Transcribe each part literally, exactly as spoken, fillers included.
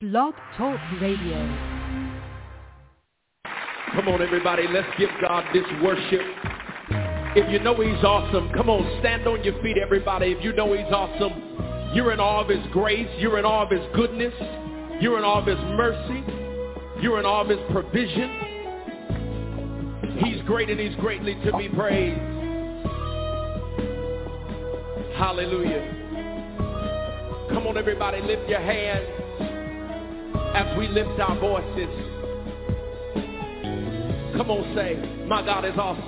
Blog Talk Radio. Come on, everybody, let's give God this worship. If you know he's awesome, come on, stand on your feet, everybody. If you know he's awesome, you're in awe of his grace, you're in awe of his goodness, you're in awe of his mercy, you're in awe of his provision. He's great and he's greatly to be praised. Hallelujah. Come on, everybody, lift your hands as we lift our voices. Come on, say, my God is awesome.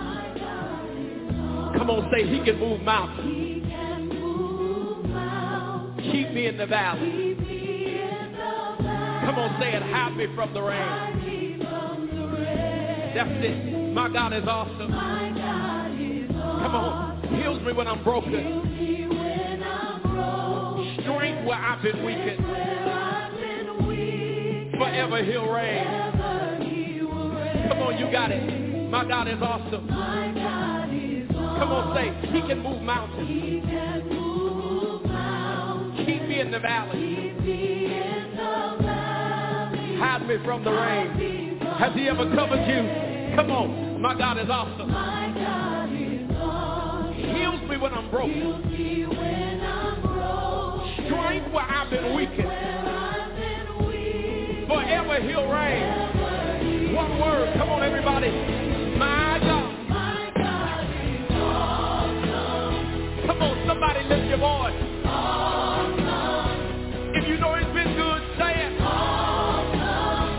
Come on, say, he can move mountains. He can move mountains. Keep me in the valley. Keep me in the valley. Come on, say it, hide me from the rain. Hide me from the rain. That's it. My God is awesome. My God is awesome. Come on, heals me when I'm broken. Heals me when I'm broken. Strength where I've been weakened. Where I've been weak. Forever he'll reign. Forever he will reign. Come on, you got it. My God is awesome. My God is awesome. Come on, say, he can move mountains. He can move mountains. Keep me in the valley. Keep me in the valley. Hide me from the rain. Has he ever covered you? Come on, my God is awesome. My God is awesome. Heals me when I'm broken. Heals me when I'm broken. Strength where I've been weakened. Where I've been weak. Forever he'll reign. One word, come on, everybody. My God. My God is awesome. Come on, somebody lift your voice. Awesome. If you know he's been good, say it. Awesome.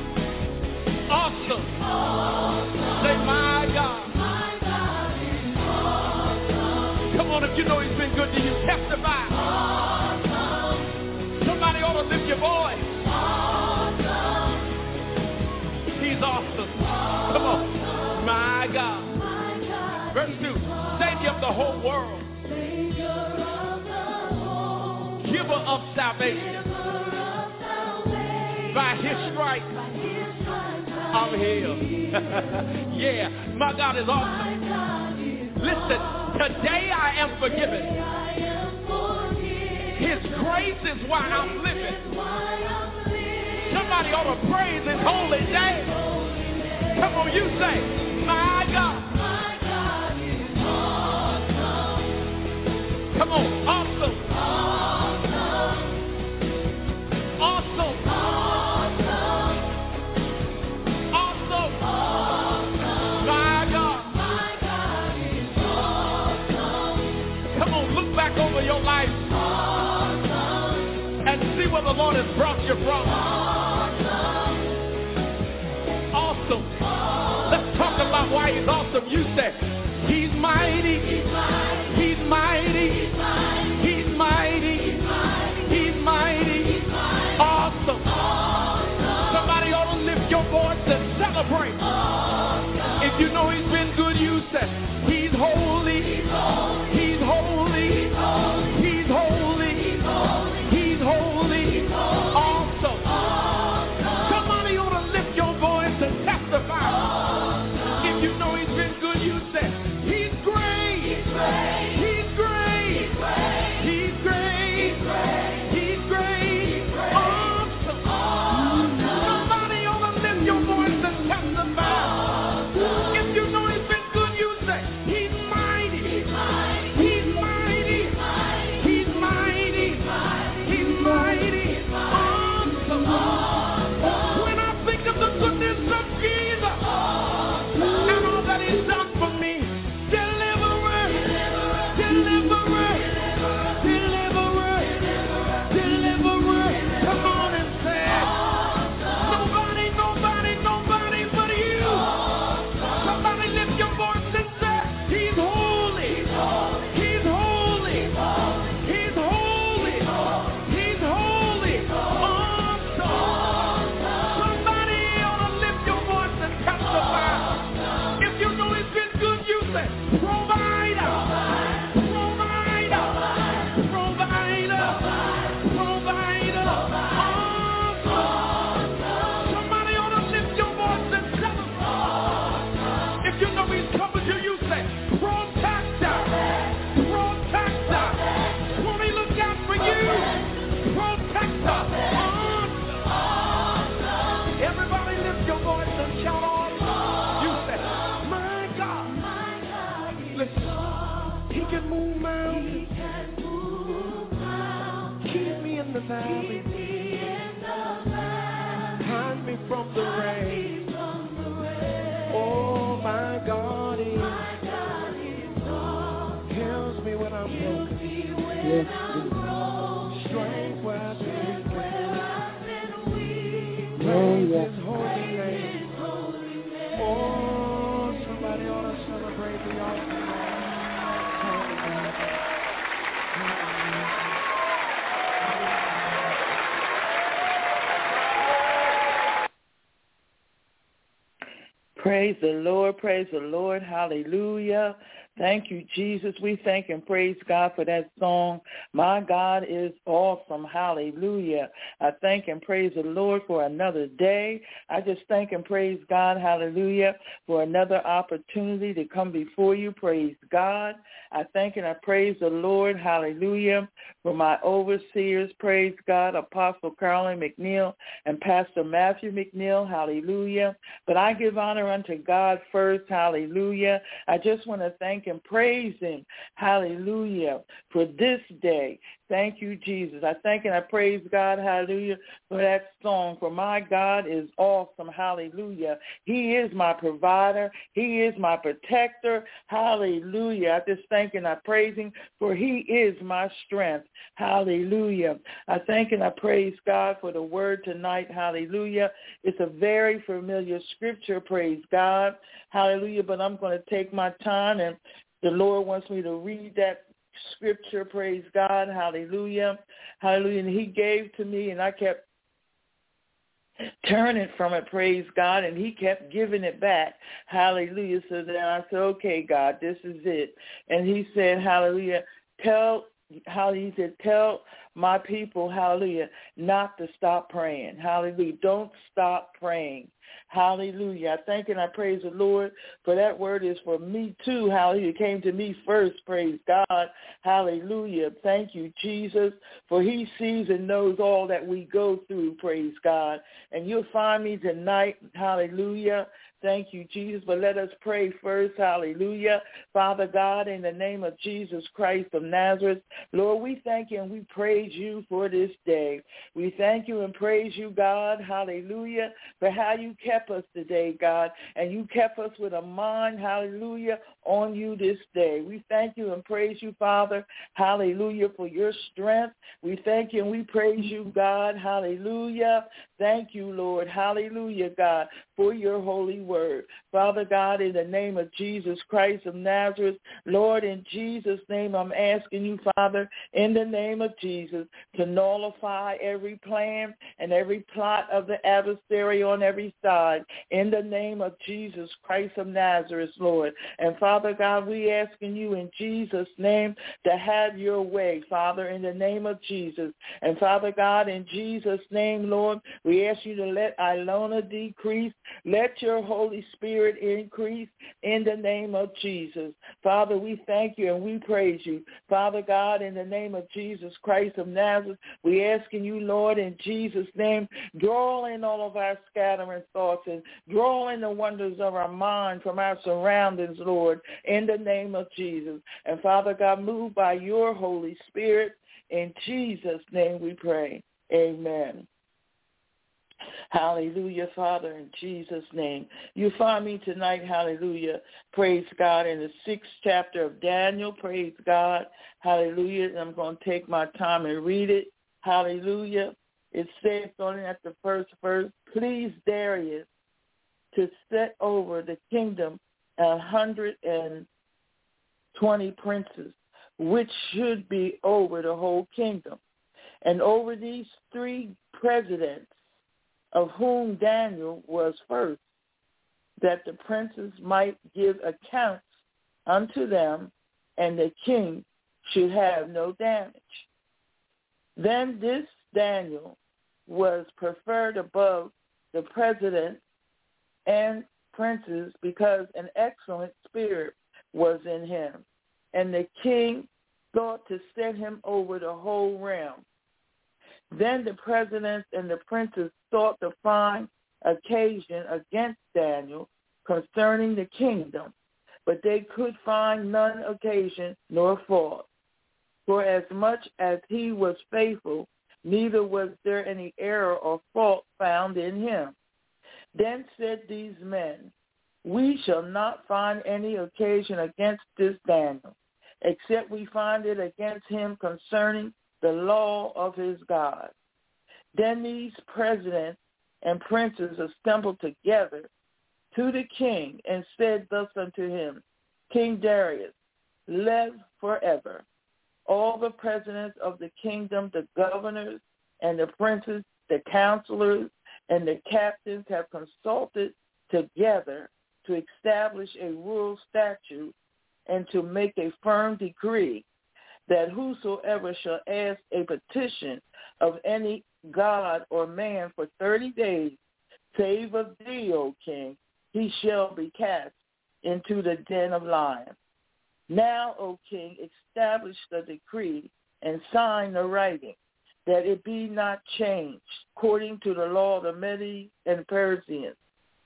Awesome. Awesome. Say, my God. My God is awesome. Come on, if you know he's been good to you, testify. Awesome. Somebody ought to lift your voice. Awesome. He's awesome. Come on. My God. My God. Verse two. Savior of the whole world. Savior of the whole. Giver of salvation. Giver of salvation. By his stripes, By his stripes I'm healed. Yeah, my God is awesome. My God is Listen, today I am forgiven. I am forgiven. His grace is why I'm living. That's why I'm living. Somebody ought to praise his holy name. Come on, you say, my God. My God is awesome. Come on, awesome. Awesome. Awesome. Awesome. Awesome. Awesome. My God. My God is awesome. Come on, look back over your life Awesome. and see where the Lord has brought you from. Awesome. Awesome. Let's talk about why he's awesome. You say, he's mighty. He's mighty. He's mighty. He's mighty. He's mighty. He's mighty. He's mighty. He's mighty. Awesome. Awesome. Somebody ought to lift your voice and celebrate. Awesome. If you know he's been good, you say, he's holy. He's holy. He's holy. He's holy. He's holy. He's holy. He's holy. He's holy. Awesome. Awesome. Somebody ought to lift your voice and testify. Awesome. If you know he's been good, you say, he's great. He's hide me from the rain. Oh, my God is, heals me when I'm broken. Yes, Strength where I've been weak. Oh, Praise yes. His holy name. Oh, somebody ought to celebrate the awesome Praise the Lord, praise the Lord, hallelujah. Thank you, Jesus. We thank and praise God for that song. My God is awesome, hallelujah. I thank and praise the Lord for another day. I just thank and praise God, hallelujah, for another opportunity to come before you. Praise God. I thank and I praise the Lord, hallelujah, for my overseers, praise God, Apostle Carolyn McNeil and Pastor Matthew McNeil, hallelujah. But I give honor unto God first, hallelujah. I just want to thank and praise him, hallelujah, for this day. Thank you, Jesus. I thank and I praise God, hallelujah, for that song. For my God is awesome, hallelujah. He is my provider. He is my protector, hallelujah. I just thank and I praise him, for he is my strength, hallelujah. I thank and I praise God for the word tonight, hallelujah. It's a very familiar scripture, praise God, hallelujah, but I'm going to take my time, and the Lord wants me to read that scripture, praise God, hallelujah, hallelujah, and he gave to me, and I kept turning from it, praise God, and he kept giving it back, hallelujah. So then I said, okay, God, this is it. And he said, hallelujah, tell, hallelujah, he said, tell my people, hallelujah, not to stop praying, hallelujah, don't stop praying. Hallelujah. I thank and I praise the Lord, for that word is for me too. Hallelujah. It came to me first. Praise God. Hallelujah. Thank you, Jesus, for he sees and knows all that we go through. Praise God. And you'll find me tonight. Hallelujah. Thank you, Jesus. But let us pray first. Hallelujah. Father God, in the name of Jesus Christ of Nazareth, Lord, we thank you and we praise you for this day. We thank you and praise you, God. Hallelujah. For how you kept us today, God. And you kept us with a mind, hallelujah, on you this day. We thank you and praise you, Father. Hallelujah, for your strength. We thank you and we praise you, God. Hallelujah. Thank you, Lord. Hallelujah, God, for your holy word. Father God, in the name of Jesus Christ of Nazareth, Lord, in Jesus' name, I'm asking you, Father, in the name of Jesus, to nullify every plan and every plot of the adversary on every side, in the name of Jesus Christ of Nazareth, Lord. And Father God, we asking you in Jesus' name to have your way, Father, in the name of Jesus. And Father God, in Jesus' name, Lord, we ask you to let Ilona decrease. Let your Holy Spirit increase in the name of Jesus. Father, we thank you and we praise you. Father God, in the name of Jesus Christ of Nazareth, we asking you, Lord, in Jesus' name, draw in all of our scattering thoughts and draw in the wonders of our mind from our surroundings, Lord, in the name of Jesus. And Father God, move by your Holy Spirit. In Jesus' name we pray. Amen. Hallelujah, Father, in Jesus' name. You find me tonight, hallelujah, praise God, in the sixth chapter of Daniel, praise God, hallelujah, and I'm going to take my time and read it, hallelujah. It says, starting at the first verse, please, Darius, to set over the kingdom a hundred and twenty princes, which should be over the whole kingdom, and over these three presidents, of whom Daniel was first, that the princes might give accounts unto them, and the king should have no damage. Then this Daniel was preferred above the president and princes, because an excellent spirit was in him, and the king thought to set him over the whole realm. Then the presidents and the princes sought to find occasion against Daniel concerning the kingdom, but they could find none occasion nor fault. For as much as he was faithful, neither was there any error or fault found in him. Then said these men, we shall not find any occasion against this Daniel, except we find it against him concerning the law of his God. Then these presidents and princes assembled together to the king and said thus unto him, King Darius, live forever. All the presidents of the kingdom, the governors and the princes, the counselors and the captains have consulted together to establish a royal statute and to make a firm decree that whosoever shall ask a petition of any god or man for thirty days, save of thee, O king, he shall be cast into the den of lions. Now, O king, establish the decree and sign the writing, that it be not changed, according to the law of the Medes and Persians,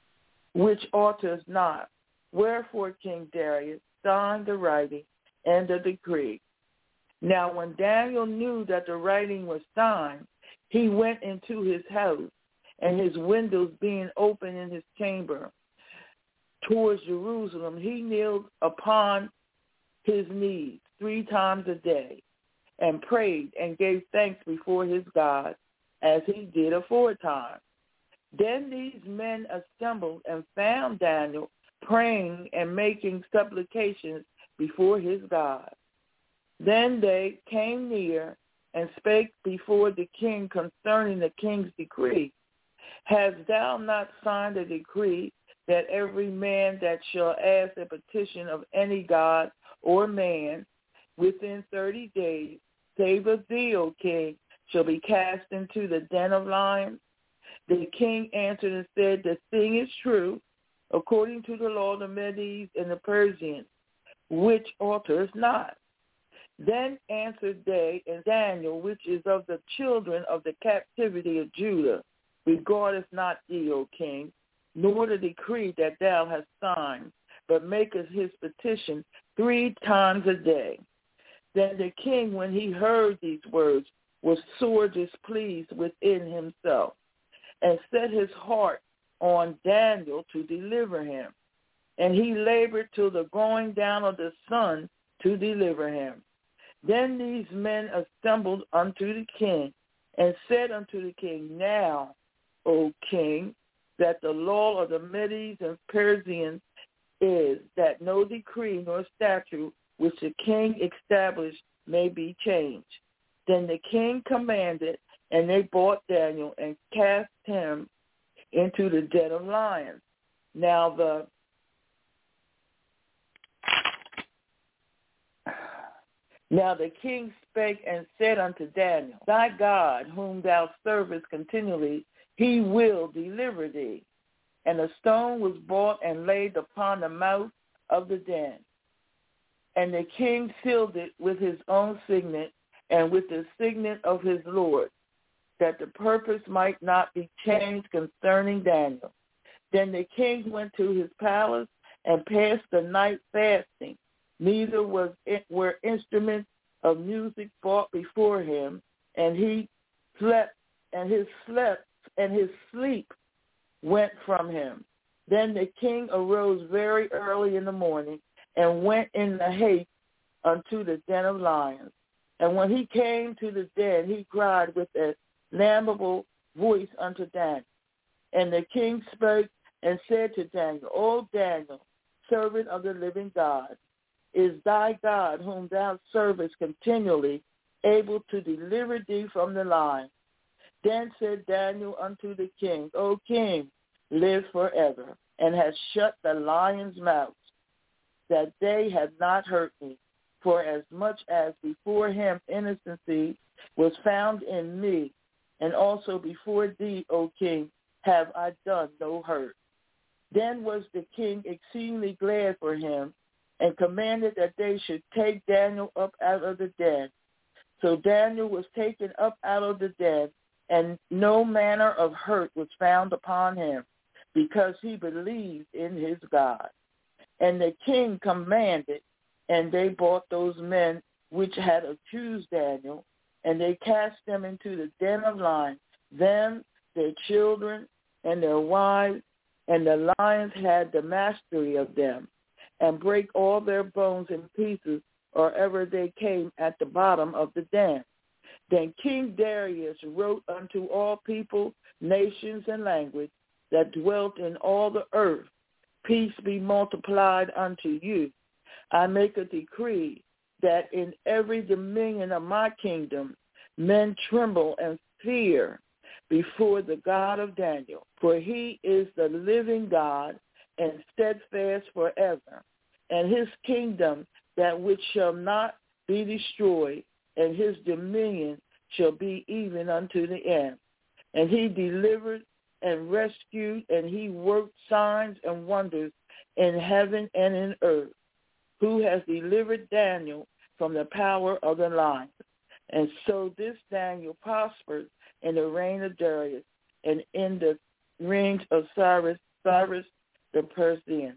which alters not. Wherefore, King Darius signed the writing and the decree. Now, when Daniel knew that the writing was signed, he went into his house, and his windows being open in his chamber towards Jerusalem, he kneeled upon his knees three times a day and prayed and gave thanks before his God, as he did aforetime. Then these men assembled and found Daniel praying and making supplications before his God. Then they came near and spake before the king concerning the king's decree. Hast thou not signed a decree that every man that shall ask a petition of any god or man within thirty days, save of thee, O king, shall be cast into the den of lions? The king answered and said, the thing is true, according to the law of the Medes and the Persians, which alters not. Then answered they, and Daniel, which is of the children of the captivity of Judah, regardeth not thee, O king, nor the decree that thou hast signed, but maketh his petition three times a day. Then the king, when he heard these words, was sore displeased within himself, and set his heart on Daniel to deliver him. And he labored till the going down of the sun to deliver him. Then these men assembled unto the king, and said unto the king, now, O king, that the law of the Medes and Persians is that no decree nor statute which the king established may be changed. Then the king commanded, and they brought Daniel and cast him into the den of lions. Now the Now the king spake and said unto Daniel, thy God, whom thou servest continually, he will deliver thee. And a stone was brought and laid upon the mouth of the den. And the king sealed it with his own signet and with the signet of his Lord, that the purpose might not be changed concerning Daniel. Then the king went to his palace and passed the night fasting. Neither was it, were instruments of music brought before him, and he slept, and his slept, and his sleep went from him. Then the king arose very early in the morning and went in the haste unto the den of lions. And when he came to the den, he cried with a lamentable voice unto Daniel. And the king spoke and said to Daniel, O Daniel, servant of the living God, is thy God, whom thou servest continually, able to deliver thee from the lion? Then said Daniel unto the king, O king, live forever, and hast shut the lions' mouths, that they have not hurt me. For as much as before him innocency was found in me, and also before thee, O king, have I done no hurt. Then was the king exceedingly glad for him, and commanded that they should take Daniel up out of the den. So Daniel was taken up out of the den, and no manner of hurt was found upon him, because he believed in his God. And the king commanded, and they brought those men which had accused Daniel, and they cast them into the den of lions, them their children, and their wives, and the lions had the mastery of them, and break all their bones in pieces, or ever they came at the bottom of the den. Then King Darius wrote unto all people, nations, and language that dwelt in all the earth, peace be multiplied unto you. I make a decree that in every dominion of my kingdom men tremble and fear before the God of Daniel, for he is the living God and steadfast forever, and his kingdom that which shall not be destroyed, and his dominion shall be even unto the end. And he delivered and rescued, and he worked signs and wonders in heaven and in earth, who has delivered Daniel from the power of the lions. And so this Daniel prospered in the reign of Darius and in the reign of Cyrus, Cyrus the Persian.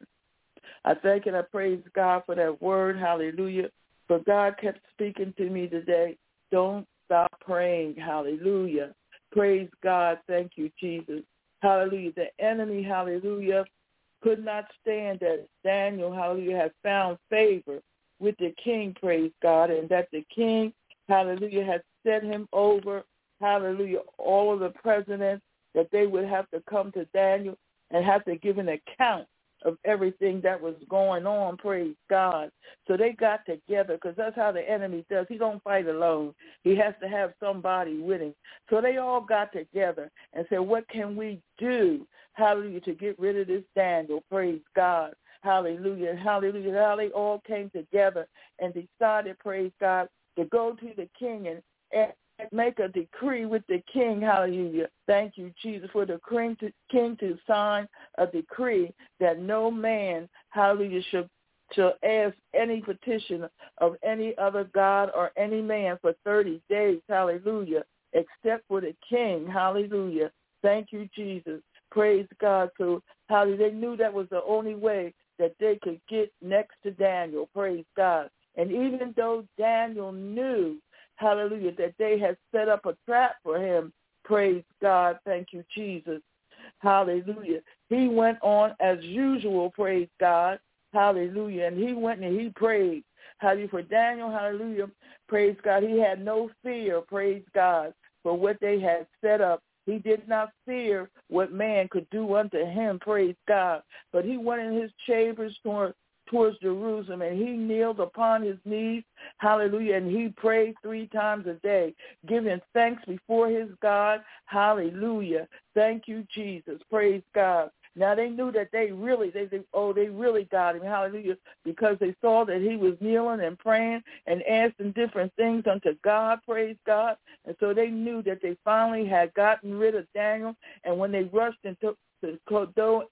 I thank and I praise God for that word. Hallelujah. For God kept speaking to me today. Don't stop praying. Hallelujah. Praise God. Thank you, Jesus. Hallelujah. The enemy, hallelujah, could not stand that Daniel, hallelujah, had found favor with the king, praise God, and that the king, hallelujah, had set him over, hallelujah, all of the presidents, that they would have to come to Daniel and have to give an account of everything that was going on, praise God. So they got together, because that's how the enemy does. He don't fight alone. He has to have somebody with him. So they all got together and said, what can we do, hallelujah, to get rid of this Daniel, praise God. Hallelujah, hallelujah. How they all came together and decided, praise God, to go to the king and, and make a decree with the king, hallelujah. Thank you, Jesus, for the king to, king to sign a decree that no man, hallelujah, should, shall ask any petition of any other God or any man for thirty days, hallelujah, except for the king, hallelujah. Thank you, Jesus. Praise God. So, hallelujah, they knew that was the only way that they could get next to Daniel, praise God. And even though Daniel knew, hallelujah, that they had set up a trap for him, praise God, thank you, Jesus, hallelujah. He went on as usual, praise God, hallelujah, and he went and he prayed, hallelujah, for Daniel, hallelujah, praise God. He had no fear, praise God, for what they had set up. He did not fear what man could do unto him, praise God, but he went in his chambers toward towards Jerusalem, and he kneeled upon his knees, hallelujah, and he prayed three times a day, giving thanks before his God, hallelujah. Thank you, Jesus, praise God. Now they knew that they really, they, they oh, they really got him, hallelujah, because they saw that he was kneeling and praying and asking different things unto God, praise God, and so they knew that they finally had gotten rid of Daniel, and when they rushed into to go,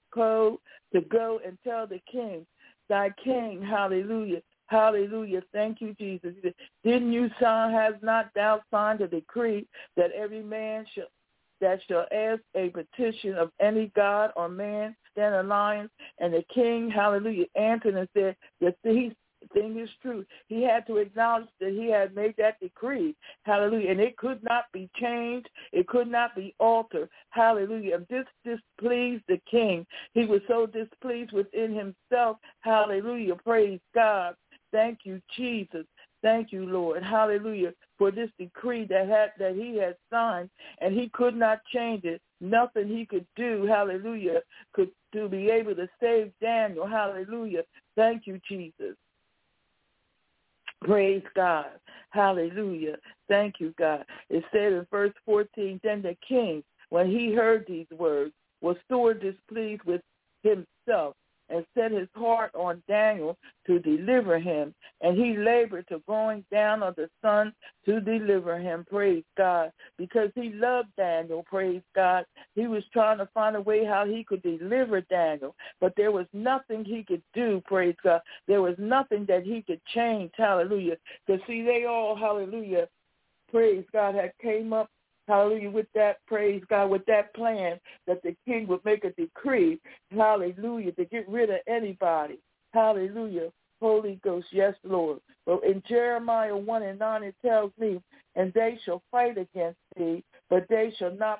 to go and tell the king, thy king, hallelujah, hallelujah, thank you, Jesus. Didn't you sign, has not thou signed a decree that every man shall, that shall ask a petition of any God or man stand alliance? And the king, hallelujah, answered and said, the thing is true. He had to acknowledge that he had made that decree, hallelujah, and it could not be changed. It could not be altered, hallelujah. And this displeased the king. He was so displeased within himself, hallelujah, praise God. Thank you, Jesus. Thank you, Lord, hallelujah, for this decree that had that he had signed, and he could not change it. Nothing he could do, hallelujah, could to be able to save Daniel, hallelujah. Thank you, Jesus. Praise God. Hallelujah. Thank you, God. It said in verse fourteen, then the king, when he heard these words, was sore displeased with himself and set his heart on Daniel to deliver him. And he labored to going down of the sun to deliver him, praise God, because he loved Daniel, praise God. He was trying to find a way how he could deliver Daniel, but there was nothing he could do, praise God. There was nothing that he could change, hallelujah. Because see, they all, hallelujah, praise God, had came up, hallelujah, with that, praise God, with that plan that the king would make a decree, hallelujah, to get rid of anybody. Hallelujah. Holy Ghost, yes, Lord. But in Jeremiah one and nine, it tells me, and they shall fight against thee, but they shall not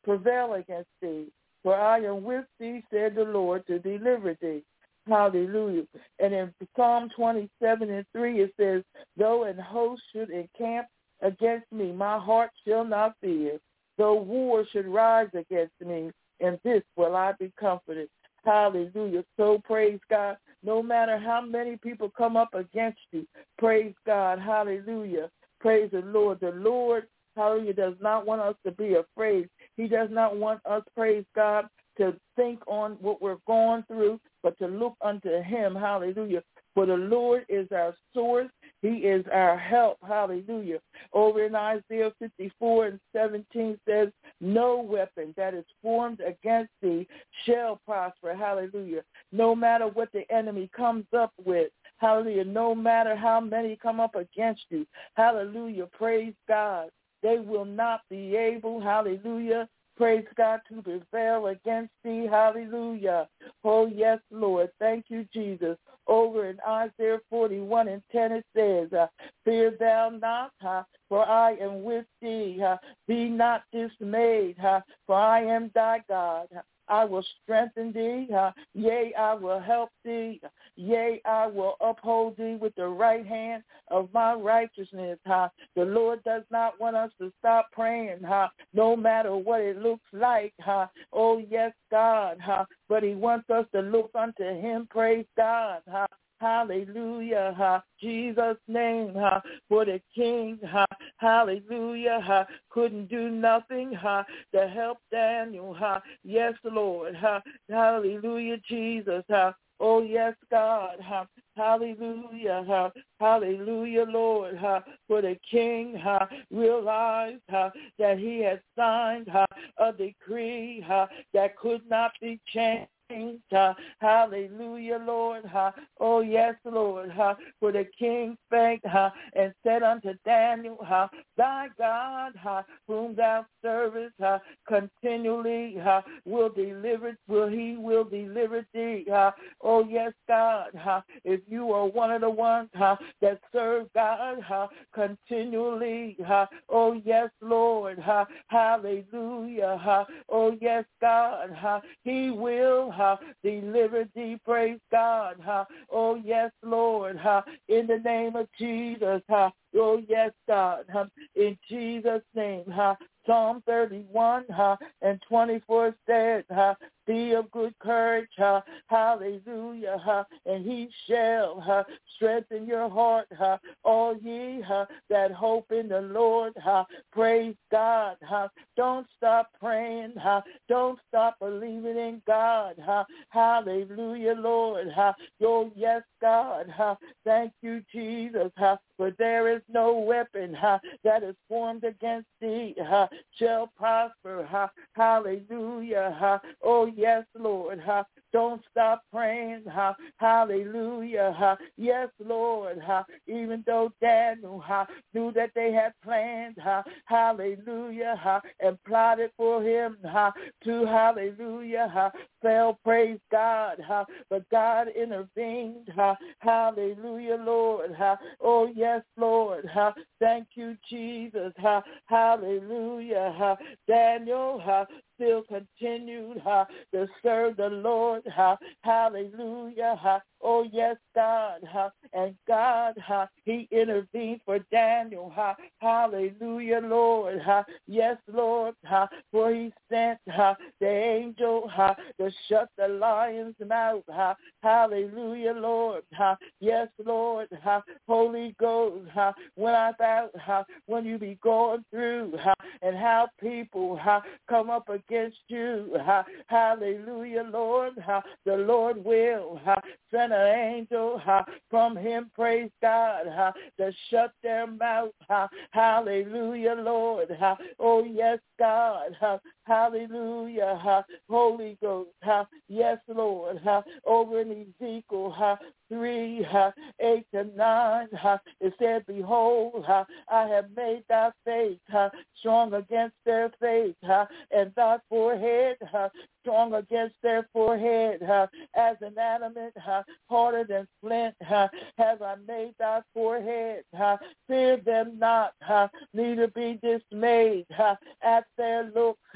prevail against thee. For I am with thee, said the Lord, to deliver thee. Hallelujah. And in Psalm twenty-seven and three, it says, though an host should encamp against me, my heart shall not fear. Though war should rise against me, in this will I be comforted. Hallelujah. So praise God. No matter how many people come up against you, praise God. Hallelujah. Praise the Lord. The Lord, hallelujah, does not want us to be afraid. He does not want us, praise God, to think on what we're going through, but to look unto him. Hallelujah. For the Lord is our source. He is our help. Hallelujah. Over in Isaiah fifty-four and seventeen says, no weapon that is formed against thee shall prosper. Hallelujah. No matter what the enemy comes up with. Hallelujah. No matter how many come up against you. Hallelujah. Praise God. They will not be able, hallelujah, praise God, to prevail against thee. Hallelujah. Oh, yes, Lord. Thank you, Jesus. Over in Isaiah forty-one and ten, it says, uh, fear thou not, uh, for I am with thee. Uh, be not dismayed, uh, for I am thy God. I will strengthen thee. Uh, yea, I will help thee. Yea, I will uphold thee with the right hand of my righteousness. Uh, the Lord does not want us to stop praying, uh, no matter what it looks like. Uh, oh, yes, God. Uh, but he wants us to look unto him. Praise God. Uh, Hallelujah, ha, Jesus' name, ha, for the King, ha, hallelujah, ha, couldn't do nothing, ha, to help Daniel, ha, yes, Lord, ha, hallelujah, Jesus, ha, oh, yes, God, ha, hallelujah, ha, hallelujah, Lord, ha, for the King, ha, realized, ha, that he had signed, ha, a decree, ha, that could not be changed. Uh, hallelujah, Lord. Uh, oh, yes, Lord. Uh, for the king spake uh, and said unto Daniel, uh, thy God, uh, whom thou servest uh, continually, uh, will deliver, will he will deliver thee. Uh, oh, yes, God. Uh, if you are one of the ones uh, that serve God uh, continually, uh, oh, yes, Lord. Uh, hallelujah. Uh, oh, yes, God. Uh, he will Uh, deliver thee, praise God. Uh, oh, yes, Lord. Uh, in the name of Jesus. Uh, oh, yes, God. Uh, in Jesus' name. Uh, Psalm thirty-one uh, and twenty-four said, uh, be of good courage, uh, hallelujah, uh, and he shall uh, strengthen your heart, uh, all ye uh, that hope in the Lord, uh, praise God. Uh, don't stop praying, uh, don't stop believing in God, uh, hallelujah, Lord. Uh, oh, yes, God, uh, thank you, Jesus, uh, for there is no weapon uh, that is formed against thee uh, shall prosper, uh, hallelujah, uh, oh, yes, Lord. Uh, don't stop praying. Uh, hallelujah. Uh, yes, Lord. Uh, even though Daniel uh, knew that they had planned, uh, hallelujah, uh, and plotted for him uh, to, hallelujah, uh, fell, praise God. Uh, but God intervened. Uh, hallelujah, Lord. Uh, oh, yes, Lord. Uh, thank you, Jesus. Uh, hallelujah. Uh, Daniel uh, still continued uh, to serve the Lord. Uh, hallelujah. Uh, oh, yes, God. Uh, and God, uh, he intervened for Daniel. Uh, hallelujah, Lord. Uh, yes, Lord. Uh, for he sent uh, the angel uh, to shut the lion's mouth. Uh, hallelujah, Lord. Uh, yes, Lord. Uh, Holy Ghost. Uh, when I thought, uh, when you be going through uh, and how people uh, come up against you. Uh, hallelujah, Lord. Uh, the Lord will uh, send an angel uh, from him, praise God, uh, to shut their mouth. Uh, hallelujah, Lord. Uh, oh, yes, God. Uh, hallelujah. Uh, Holy Ghost. Uh, yes, Lord. Uh, over in Ezekiel uh, three, uh, eight to nine, uh, it said, behold, uh, I have made thy faith uh, strong against their faith, uh, and thy forehead uh, strong against their forehead, uh, as an adamant, uh, harder than flint, uh, have I made thy forehead. Uh, fear them not, uh, neither be dismayed uh, at their look. Uh,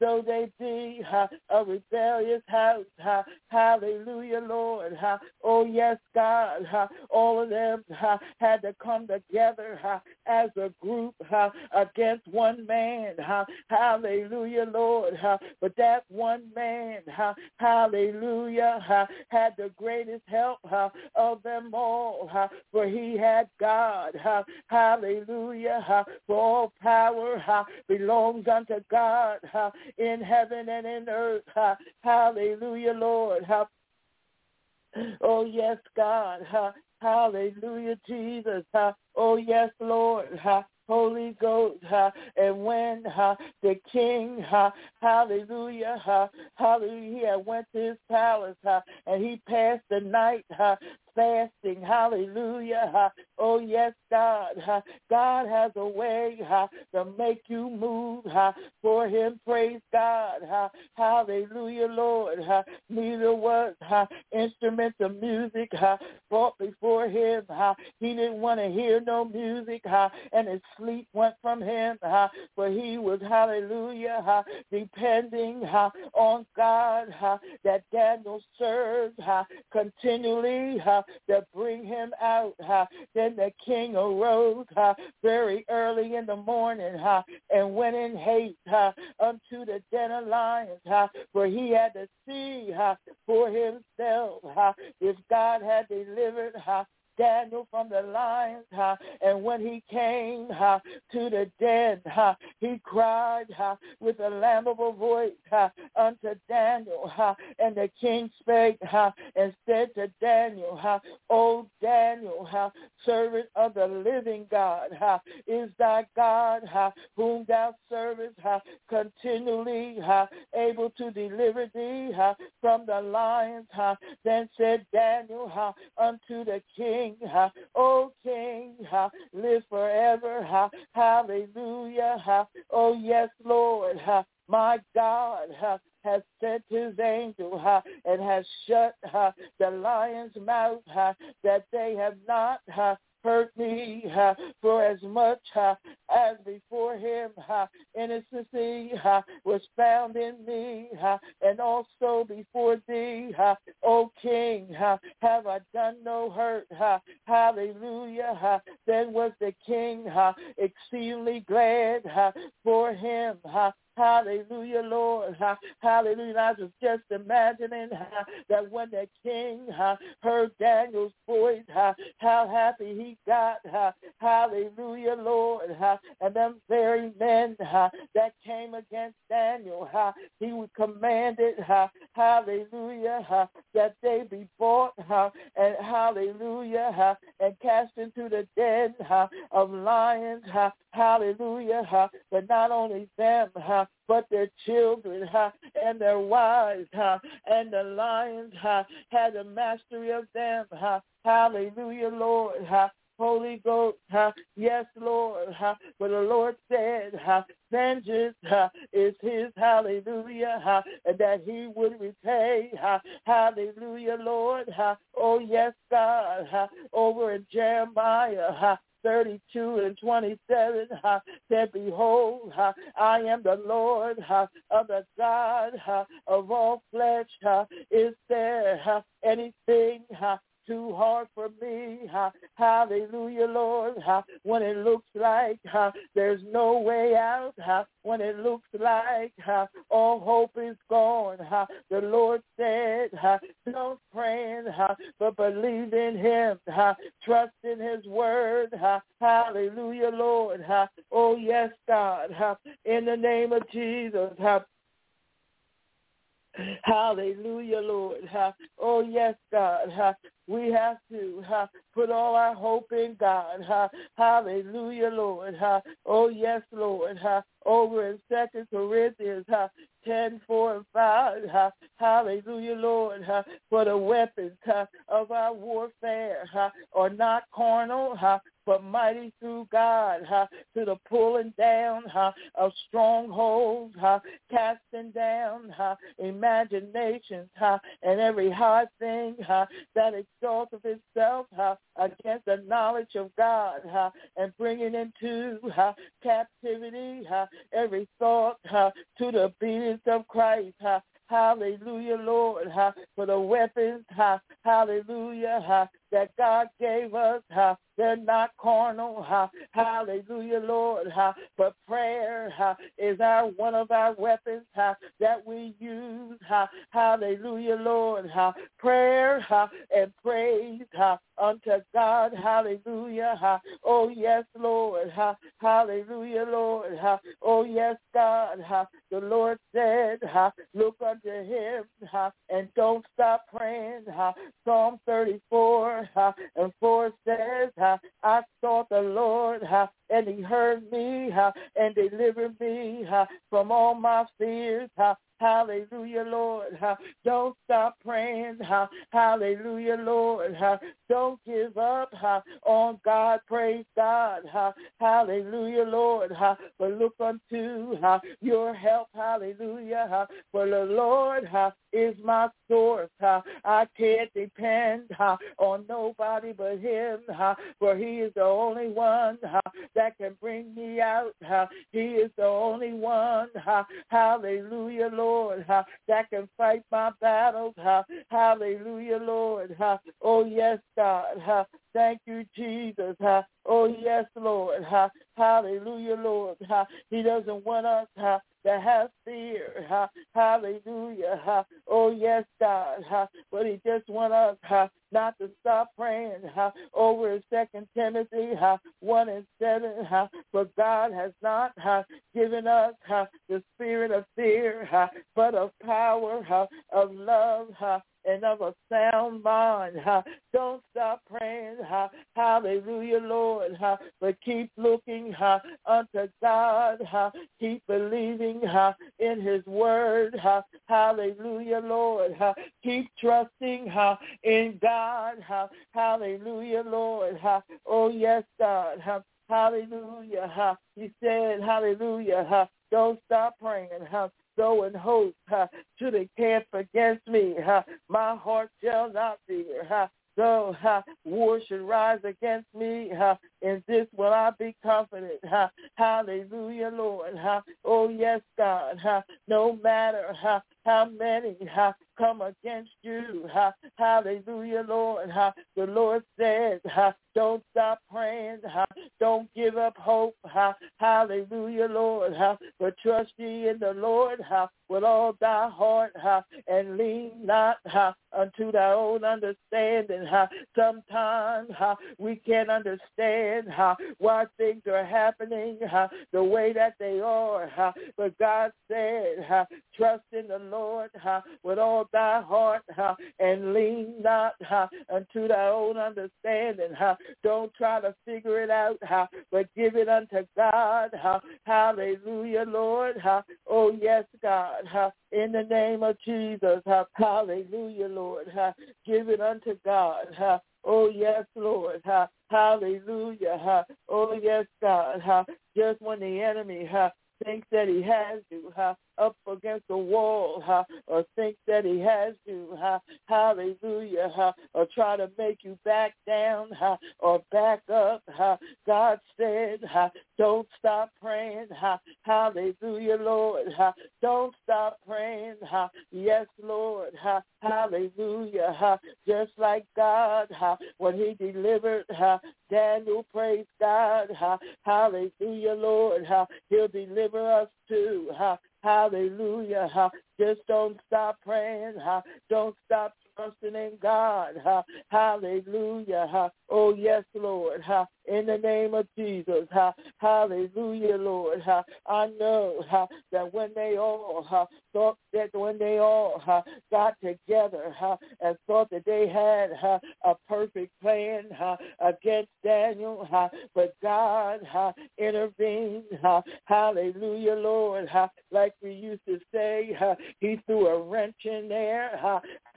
though they be uh, a rebellious house. Uh, hallelujah, Lord. Uh, oh, yes, God. Uh, all of them uh, had to come together uh, as a group uh, against one man. Uh, hallelujah, Lord. Uh, but that one man, uh, hallelujah, uh, had the greatest help uh, of them all, uh, for he had God. Uh, hallelujah. Uh, for all power uh, belongs unto God uh, in heaven and in earth. Uh, hallelujah, Lord. Uh, oh, yes, God. Uh, hallelujah, Jesus. Uh, oh, yes, Lord. Uh, Holy Ghost, uh, and when uh, the king, uh, hallelujah, uh, hallelujah, he had went to his palace, uh, and he passed the night uh, fasting, hallelujah, uh, oh yes, God, uh, God has a way uh, to make you move uh, for him, praise God, uh, hallelujah, Lord, uh, neither was uh, instruments of music uh, brought before him, uh, he didn't want to hear no music, uh, and his sleep went from him, uh, for he was, hallelujah, uh, depending uh, on God uh, that Daniel served uh, continually uh, to bring him out. Uh, then the king arose uh, very early in the morning uh, and went in haste uh, unto the den of lions, uh, for he had to see uh, for himself uh, if God had delivered uh, Daniel from the lions, uh, and when he came uh, to the den, uh, he cried uh, with a lamentable voice uh, unto Daniel, uh, and the king spake uh, and said to Daniel, uh, O Daniel, uh, servant of the living God, uh, is thy God uh, whom thou servest uh, continually uh, able to deliver thee uh, from the lions? Uh, then said Daniel uh, unto the king, Uh, O King, uh, live forever. Uh, hallelujah. Uh, oh, yes, Lord. Uh, my God uh, has sent his angel uh, and has shut uh, the lion's mouth uh, that they have not uh, hurt me, uh, for as much uh, as before him uh, innocency uh, was found in me, uh, and also before thee, uh, O King, uh, have I done no hurt. Uh, hallelujah. Uh, then was the king uh, exceedingly glad uh, for him. Uh, Hallelujah, Lord. Uh, hallelujah. I was just imagining uh, that when the king uh, heard Daniel's voice, uh, how happy he got. Uh, hallelujah, Lord. Uh, and them very men uh, that came against Daniel, uh, he was commanded, uh, hallelujah, uh, that they be bought, uh, and hallelujah, uh, and cast into the den uh, of lions. Uh, hallelujah. Uh, but not only them, uh, but their children uh, and their wives, uh, and the lions uh, had the mastery of them. Uh, hallelujah, Lord. Uh, Holy Ghost, uh, yes, Lord. Uh, but the Lord said, uh, vengeance uh, is his, hallelujah, uh, and that he would repay, uh, hallelujah, Lord. Uh, oh, yes, God, uh, over in Jeremiah, uh, thirty-two and twenty-seven, uh, said, behold, uh, I am the Lord uh, of the God uh, of all flesh. Uh, is there uh, anything uh, too hard for me? Uh, hallelujah, Lord. Uh, when it looks like uh, there's no way out, uh, when it looks like uh, all hope is gone, uh, the Lord said, uh, don't pray, uh, but believe in him. Uh, trust in his word. Uh, hallelujah, Lord. Uh, oh, yes, God. Uh, in the name of Jesus. Uh, Hallelujah, Lord. Uh, oh, yes, God. Uh, we have to uh, put all our hope in God. Uh, hallelujah, Lord. Uh, oh, yes, Lord. Uh, over in Second Corinthians uh, ten, four, and five. Uh, hallelujah, Lord. Uh, for the weapons uh, of our warfare uh, are not carnal, uh, but mighty through God uh, to the pulling down uh, of strongholds, uh, casting down uh, imaginations uh, and every high thing uh, that exalts of itself uh, against the knowledge of God, uh, and bringing into uh, captivity uh, every thought uh, to the obedience of Christ. Uh, Hallelujah, Lord, uh, for the weapons, uh, hallelujah, uh, that God gave us. Uh, they're not carnal. Uh, hallelujah, Lord. Uh, but prayer uh, is our one of our weapons uh, that we use. Uh, hallelujah, Lord. Uh, prayer uh, and praise uh, unto God. Hallelujah. Uh, oh, yes, Lord. Uh, hallelujah, Lord. Uh, oh, yes, God. Uh, the Lord said, uh, look unto him uh, and don't stop praying. Uh, Psalm thirty-four uh, and four says, uh, I sought the Lord uh, and he heard me uh, and delivered me uh, from all my fears. Uh, Hallelujah, Lord. Uh, don't stop praying. Uh, hallelujah, Lord. Uh, don't give up uh, on God. Praise God. Uh, hallelujah, Lord. Uh, but look unto uh, your help. Hallelujah. Uh, for the Lord uh, is my source. Uh, I can't depend uh, on nobody but him, uh, for he is the only one uh, that can bring me out. Uh, he is the only one. Uh, hallelujah, Lord. Lord, uh, that can fight my battles. Uh, hallelujah, Lord. Uh, oh, yes, God. Uh, thank you, Jesus. Uh, oh, yes, Lord. Uh, hallelujah, Lord. Uh, he doesn't want us uh, to have fear. Uh, hallelujah. Uh, oh, yes, God. Uh, but he just wants us uh, not to stop praying. Uh, over in Second Timothy uh, one and seven, uh, for God has not uh, given us uh, the spirit of fear, uh, but of power, uh, of love, uh, and of a sound mind. Uh, don't stop praying. Uh, hallelujah, Lord. Uh, but keep looking uh, unto God. Uh, keep believing uh, in his word. Uh, hallelujah, Lord. Uh, keep trusting uh, in God. Uh, hallelujah, Lord. Uh, oh, yes, God. Uh, hallelujah. Uh, he said, hallelujah. Uh, don't stop praying. Uh, Go in hope uh, to the camp against me. Uh, my heart shall not fear. Uh, though uh, war should rise against me, uh, in this will I be confident. Uh, hallelujah, Lord. Uh, oh, yes, God. Uh, no matter uh, how many uh, come against you. Uh, hallelujah, Lord. Uh, the Lord said, uh, don't stop praying. Uh, don't give up hope. Uh, hallelujah, Lord. Uh, but trust ye in the Lord uh, with all thy heart uh, and lean not uh, unto thy own understanding. Uh, sometimes uh, we can't understand uh, why things are happening uh, the way that they are. Uh, but God said, uh, trust in the Lord uh, with all thy heart uh, and lean not uh, unto thy own understanding. Uh, don't try to figure it out, uh, but give it unto God. Uh, hallelujah, Lord. Uh, oh, yes, God. Uh, in the name of Jesus. Uh, hallelujah, Lord. Uh, give it unto God. Uh, oh, yes, Lord. Uh, hallelujah. Uh, oh, yes, God. Uh, just when the enemy uh, thinks that he has you uh, up against the wall uh, or thinks that he has you, uh, hallelujah, uh, or try to make you back down uh, or back up, uh, God said, uh, don't stop praying. Uh, hallelujah, Lord. Uh, don't stop praying. Uh, yes, Lord. Uh, hallelujah. Uh, just like God, uh, when he delivered uh, Daniel, praise God. Uh, hallelujah, Lord. Uh, he'll deliver us too. Uh, hallelujah. Uh, just don't stop praying. Uh, don't stop trusting in God. Uh, hallelujah. Uh, oh, yes, Lord. Uh, in the name of Jesus. Uh, hallelujah, Lord. Uh, I know uh, that when they all uh, thought that when they all uh, got together uh, and thought that they had uh, a perfect plan uh, against Daniel, uh, but God uh, intervened. Uh, hallelujah, Lord. Uh, like we used to say, uh, he threw a wrench in there. Uh, hallelujah.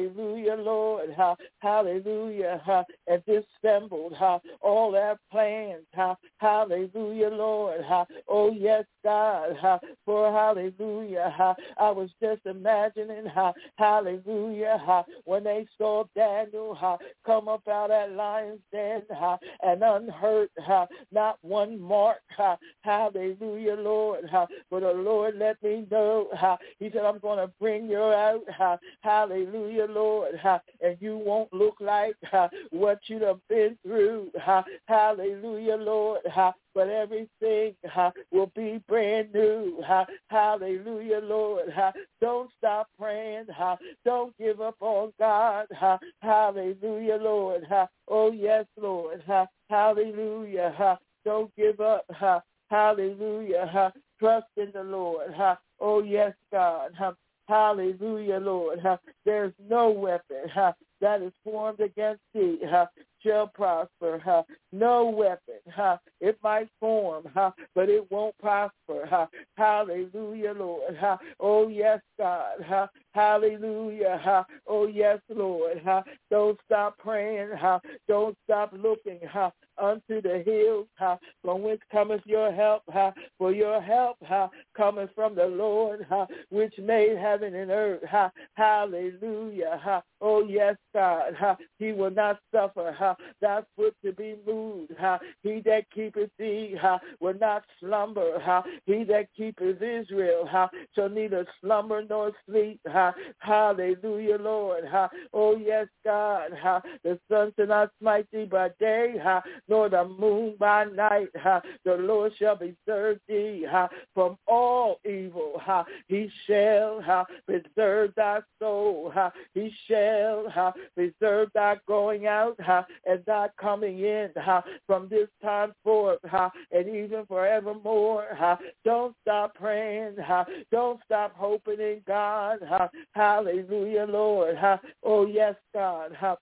hallelujah, Lord, ha, hallelujah, ha, and dissembled ha, all their plans, ha, hallelujah, Lord, ha, oh yes, God, ha, for hallelujah, ha, I was just imagining, ha, hallelujah, ha, when they saw Daniel, ha, come up out of that lion's den, ha, and unhurt, ha, not one mark, ha, hallelujah, Lord, ha, but the Lord let me know, ha, he said, I'm going to bring you out, ha, hallelujah, Lord, ha, and you won't look like ha, what you have been through, ha, hallelujah, Lord, ha, but everything ha, will be brand new, ha, hallelujah, Lord, ha, don't stop praying, ha, don't give up on God, ha, hallelujah, Lord, ha, oh yes, Lord, ha, hallelujah, ha, don't give up, ha, hallelujah, ha, trust in the Lord, ha, oh yes, God, ha, hallelujah, Lord, ha, there's no weapon ha, that is formed against thee ha, shall prosper, ha, no weapon, ha, it might form, ha, but it won't prosper, ha, hallelujah, Lord, ha, oh yes, God, ha, hallelujah, ha, oh yes, Lord, ha, don't stop praying, ha, don't stop looking, ha, unto the hills, ha, from which cometh your help, ha, for your help, ha, cometh from the Lord, ha, which made heaven and earth, ha, hallelujah, ha, oh yes, God, ha, he will not suffer, ha, thy foot to be moved, ha, he that keepeth thee, ha, will not slumber, ha, he that keepeth Israel, ha, shall neither slumber nor sleep, ha, hallelujah, Lord, ha, oh yes, God, ha, the sun shall not smite thee by day, ha, nor the moon by night, ha, the Lord shall preserve thee, ha, from all evil, ha, he shall, ha, preserve thy soul, ha, he shall, ha, preserve thy going out, ha, and thy coming in, ha, from this time forth, ha, and even forevermore, ha, don't stop praying, ha, don't stop hoping in God, ha, hallelujah, Lord, ha, oh yes, God, ha,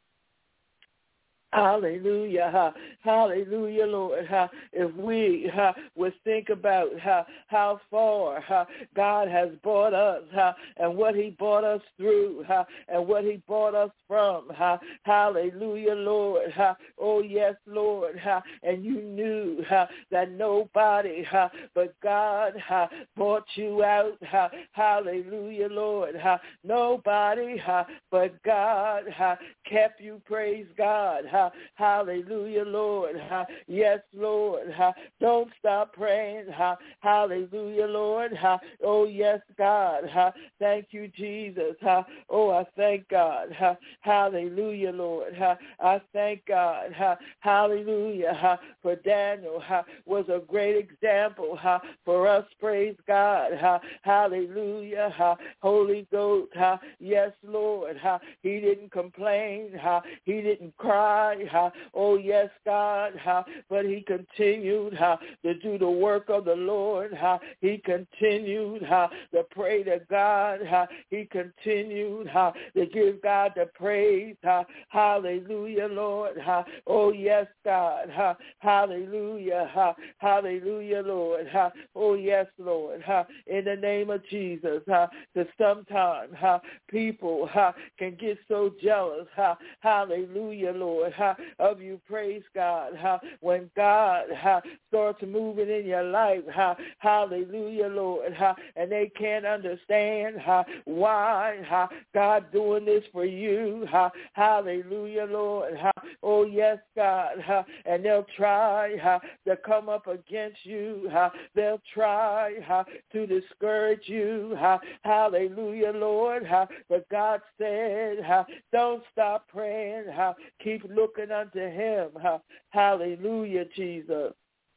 hallelujah, ha, hallelujah, Lord, ha, if we ha, would think about ha, how far ha, God has brought us ha, and what he brought us through ha, and what he brought us from, ha, hallelujah, Lord, ha, oh yes, Lord, ha, and you knew ha, that nobody ha, but God ha, brought you out, ha, hallelujah, Lord, ha, nobody ha, but God ha, kept you, praise God, ha, hallelujah, Lord. Ha, yes, Lord. Ha, don't stop praying. Ha, hallelujah, Lord. Ha, oh, yes, God. Ha, thank you, Jesus. Ha, oh, I thank God. Ha, hallelujah, Lord. Ha, I thank God. Ha, hallelujah. Ha, for Daniel ha, was a great example ha, for us, praise God. Ha, hallelujah. Ha, Holy Ghost. Ha, yes, Lord. Ha, he didn't complain. Ha, he didn't cry. Ha, oh, yes, God, ha, but he continued ha, to do the work of the Lord. Ha, he continued ha, to pray to God. Ha, he continued ha, to give God the praise. Ha, hallelujah, Lord. Ha, oh, yes, God. Ha, hallelujah. Ha, hallelujah, Lord. Ha, oh, yes, Lord. Ha, in the name of Jesus. Ha, that sometimes ha, people ha, can get so jealous. Ha, hallelujah, Lord. Ha, of you, praise God. Ha, when God ha, starts moving in your life, ha, hallelujah, Lord. Ha, and they can't understand ha, why ha, God doing this for you. Ha, hallelujah, Lord. Ha, oh, yes, God. Ha, and they'll try ha, to come up against you. Ha, they'll try ha, to discourage you. Ha, hallelujah, Lord. Ha, but God said, ha, don't stop praying. Ha, keep looking unto him. Ha, hallelujah, Jesus.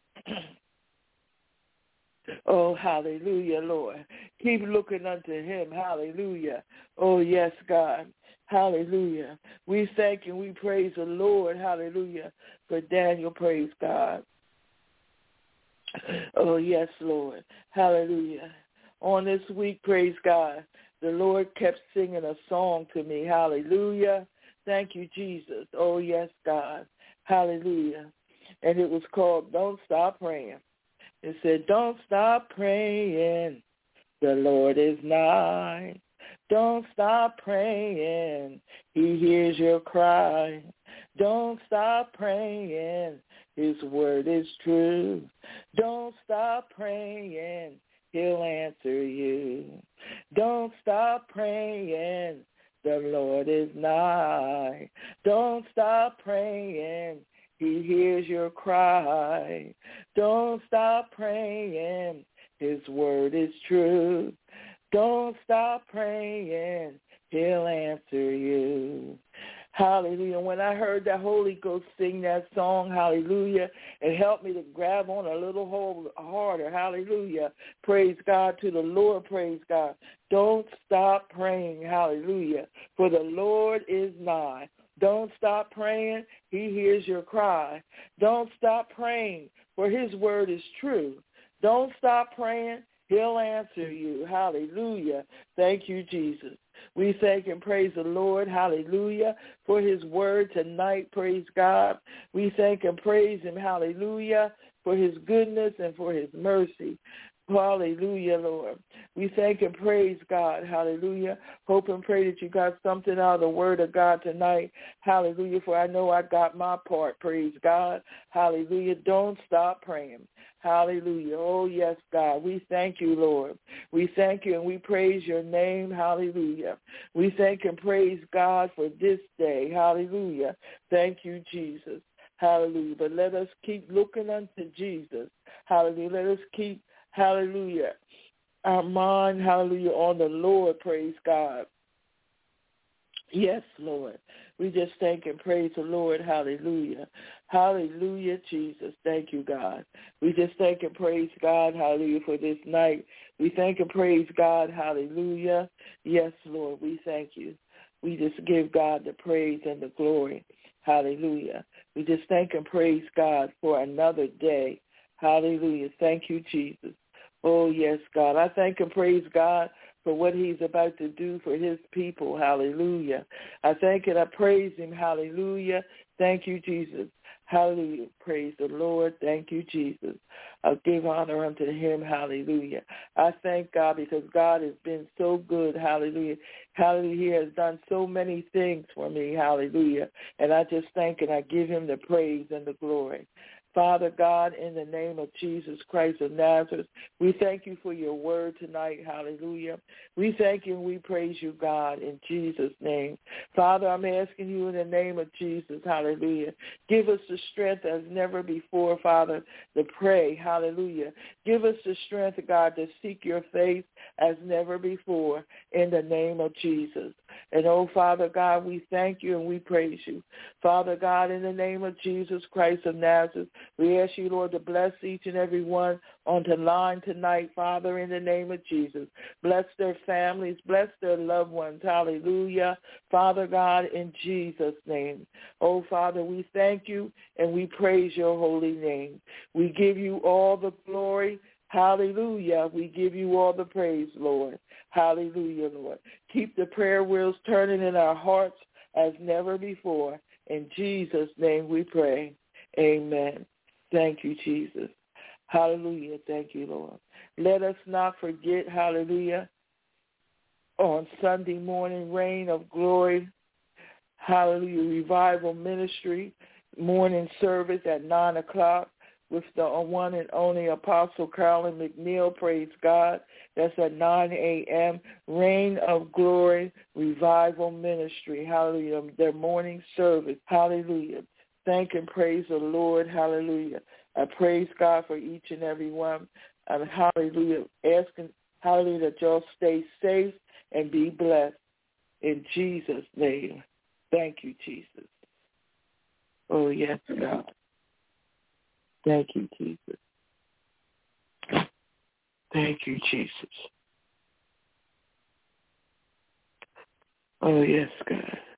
Oh, hallelujah, Lord. Keep looking unto him. Hallelujah. Oh, yes, God. Hallelujah. We thank and we praise the Lord. Hallelujah. For Daniel, praise God. Oh, yes, Lord. Hallelujah. On this week, praise God, the Lord kept singing a song to me. Hallelujah. Thank you, Jesus. Oh, yes, God. Hallelujah. And it was called Don't Stop Praying. It said, don't stop praying. The Lord is nigh. Don't stop praying. He hears your cry. Don't stop praying. His word is true. Don't stop praying. He'll answer you. Don't stop praying. The Lord is nigh. Don't stop praying. He hears your cry. Don't stop praying. His word is true. Don't stop praying. He'll answer you. Hallelujah. When I heard the Holy Ghost sing that song, hallelujah, it helped me to grab on a little hold harder. Hallelujah. Praise God to the Lord. Praise God. Don't stop praying. Hallelujah. For the Lord is nigh. Don't stop praying. He hears your cry. Don't stop praying, for his word is true. Don't stop praying. He'll answer you. Hallelujah. Thank you, Jesus. We thank and praise the Lord, hallelujah, for his word tonight, praise God. We thank and praise him, hallelujah, for his goodness and for his mercy. Hallelujah, Lord. We thank and praise God, hallelujah. Hope and pray that you got something out of the word of God tonight, hallelujah, for I know I got my part, praise God, hallelujah. Don't stop praying. Hallelujah. Oh, yes, God. We thank you, Lord. We thank you and we praise your name. Hallelujah. We thank and praise God for this day. Hallelujah. Thank you, Jesus. Hallelujah. But let us keep looking unto Jesus. Hallelujah. Let us keep, hallelujah, our mind, hallelujah, on the Lord. Praise God. Yes, Lord. We just thank and praise the Lord. Hallelujah. Hallelujah, Jesus. Thank you, God. We just thank and praise God. Hallelujah for this night. We thank and praise God. Hallelujah. Yes, Lord. We thank you. We just give God the praise and the glory. Hallelujah. We just thank and praise God for another day. Hallelujah. Thank you, Jesus. Oh, yes, God. I thank and praise God for what he's about to do for his people. Hallelujah. I thank and I praise him. Hallelujah. Thank you, Jesus. Hallelujah. Praise the Lord. Thank you, Jesus. I'll give honor unto him. Hallelujah. I thank God because God has been so good. Hallelujah. Hallelujah. He has done so many things for me. Hallelujah. And I just thank and I give him the praise and the glory. Father God, in the name of Jesus Christ of Nazareth, we thank you for your word tonight. Hallelujah. We thank you and we praise you, God, in Jesus' name. Father, I'm asking you in the name of Jesus, hallelujah. Give us the strength as never before, Father, to pray. Hallelujah. Give us the strength, God, to seek your face as never before in the name of Jesus. And, oh, Father God, we thank you and we praise you. Father God, in the name of Jesus Christ of Nazareth, we ask you, Lord, to bless each and every one on the line tonight, Father, in the name of Jesus. Bless their families. Bless their loved ones. Hallelujah. Father God, in Jesus' name. Oh, Father, we thank you and we praise your holy name. We give you all the glory. Hallelujah. We give you all the praise, Lord. Hallelujah, Lord. Keep the prayer wheels turning in our hearts as never before. In Jesus' name we pray. Amen. Thank you, Jesus. Hallelujah. Thank you, Lord. Let us not forget, hallelujah, on Sunday morning, Reign of Glory, hallelujah, Revival Ministry, morning service at nine o'clock with the one and only Apostle Carolyn McNeil, praise God. That's at nine a.m., Reign of Glory, Revival Ministry, hallelujah, their morning service, hallelujah. Thank and praise the Lord, hallelujah. I praise God for each and every one, and hallelujah, asking, hallelujah, that y'all stay safe and be blessed in Jesus' name. Thank you, Jesus. Oh, yes, God. Thank you, Jesus. Thank you, Jesus. Oh, yes, God.